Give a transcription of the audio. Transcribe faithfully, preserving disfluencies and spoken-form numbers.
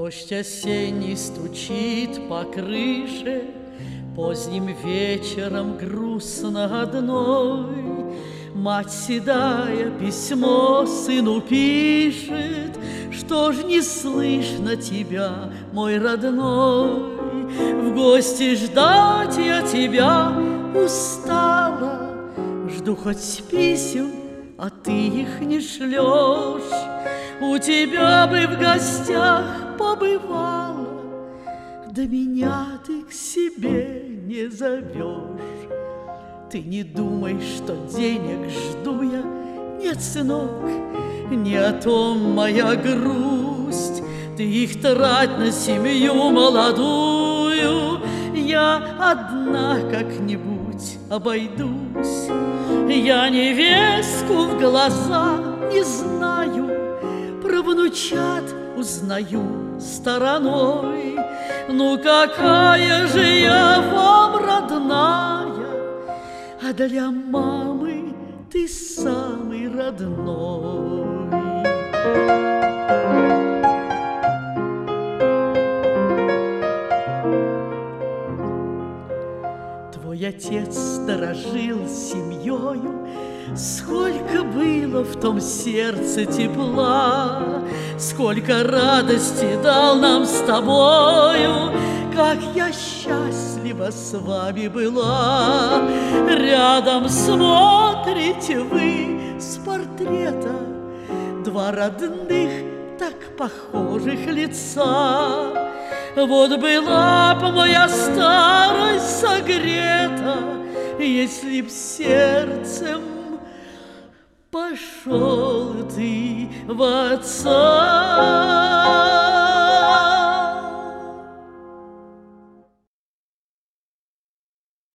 Дождь осенний стучит по крыше, поздним вечером грустно одной. Мать седая письмо сыну пишет: что ж не слышно тебя, мой родной? В гости ждать я тебя устала, жду хоть писем, а ты их не шлешь. У тебя бы в гостях побывала, да меня ты к себе не зовешь. Ты не думай, что денег жду я, нет, сынок, не о том моя грусть. Ты их трать на семью молодую, я одна как-нибудь обойдусь. Я невестку в глаза не знаю, про внучат узнаю стороной. Ну какая же я вам родная, а для мамы ты самый родной. Твой отец дорожил семьёю, сколько было в том сердце тепла, сколько радости дал нам с тобою, как я счастлива с вами была. Рядом смотрите вы с портрета два родных, так похожих лица. Вот была б моя старость согрета, если б сердцем пошел ты в отца.